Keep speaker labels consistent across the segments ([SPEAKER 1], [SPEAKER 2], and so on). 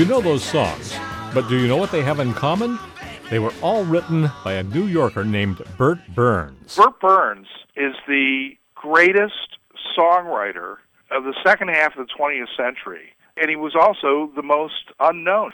[SPEAKER 1] know those songs, but do you know what they have in common? They were all written by a New Yorker named Bert Berns.
[SPEAKER 2] Bert Berns is the greatest songwriter of the second half of the 20th century, and he was also the most unknown.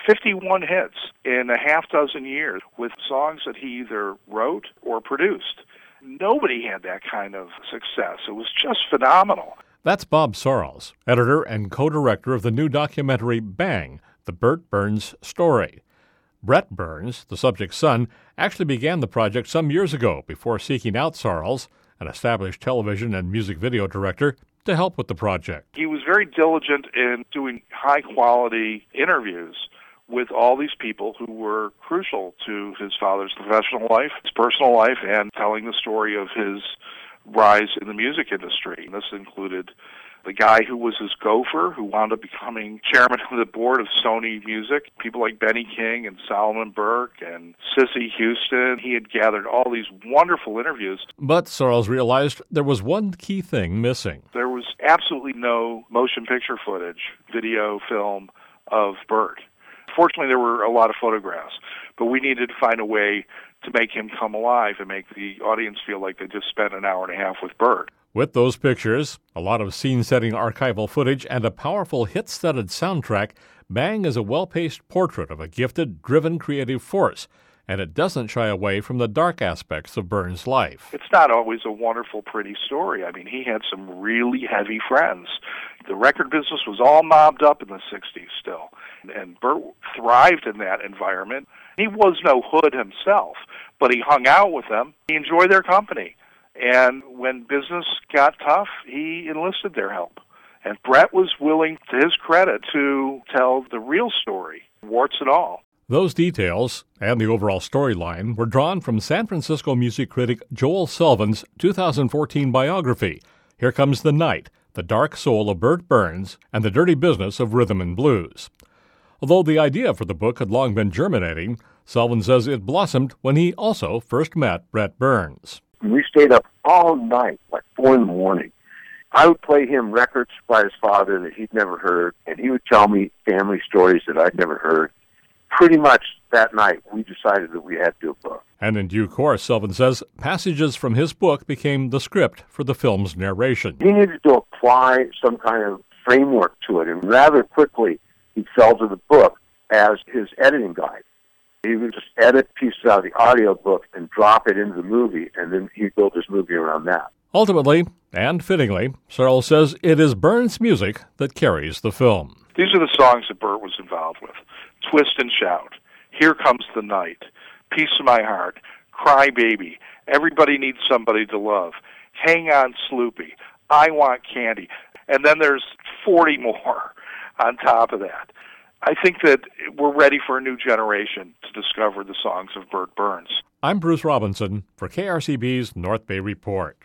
[SPEAKER 2] 51 hits in a half dozen years with songs that he either wrote or produced. Nobody had that kind of success. It was just phenomenal.
[SPEAKER 1] That's Bob Sarles, editor and co-director of the new documentary Bang, The Bert Berns Story. Brett Berns, the subject's son, actually began the project some years ago before seeking out Sarles, an established television and music video director, to help with the project.
[SPEAKER 2] He was very diligent in doing high-quality interviews with all these people who were crucial to his father's professional life, his personal life, and telling the story of his rise in the music industry. This included the guy who was his gopher, who wound up becoming chairman of the board of Sony Music, people like Benny King and Solomon Burke and Cissy Houston. He had gathered all these wonderful interviews.
[SPEAKER 1] But Sarles realized there was one key thing missing.
[SPEAKER 2] There was absolutely no motion picture footage, video, film of Bert. Fortunately, there were a lot of photographs, but we needed to find a way to make him come alive and make the audience feel like they just spent an hour and a half with Bert.
[SPEAKER 1] With those pictures, a lot of scene-setting archival footage, and a powerful hit-studded soundtrack, Bang is a well-paced portrait of a gifted, driven creative force, and it doesn't shy away from the dark aspects of Berns' life.
[SPEAKER 2] It's not always a wonderful, pretty story. I mean, he had some really heavy friends. The record business was all mobbed up in the 60s still, and Bert thrived in that environment. He was no hood himself, but he hung out with them. He enjoyed their company. And when business got tough, he enlisted their help. And Brett was willing, to his credit, to tell the real story, warts and all.
[SPEAKER 1] Those details and the overall storyline were drawn from San Francisco music critic Joel Selvin's 2014 biography, Here Comes the Night, The Dark Soul of Bert Berns and the Dirty Business of Rhythm and Blues. Although the idea for the book had long been germinating, Selvin says it blossomed when he also first met Brett Berns.
[SPEAKER 3] We stayed up all night, like 4 in the morning. I would play him records by his father that he'd never heard, and he would tell me family stories that I'd never heard. Pretty much that night, we decided that we had to do a book.
[SPEAKER 1] And in due course, Selvin says, passages from his book became the script for the film's narration.
[SPEAKER 3] He needed to apply some kind of framework to it, and rather quickly, he fell to the book as his editing guide. He would just edit pieces out of the audio book and drop it into the movie, and then he built his movie around that.
[SPEAKER 1] Ultimately, and fittingly, Sarles says it is Berns' music that carries the film.
[SPEAKER 2] These are the songs that Bert was involved with. Twist and Shout, Here Comes the Night, Piece of My Heart, Cry Baby, Everybody Needs Somebody to Love, Hang On Sloopy, I Want Candy, and then there's 40 more on top of that. I think that we're ready for a new generation to discover the songs of Bert Berns.
[SPEAKER 1] I'm Bruce Robinson for KRCB's North Bay Report.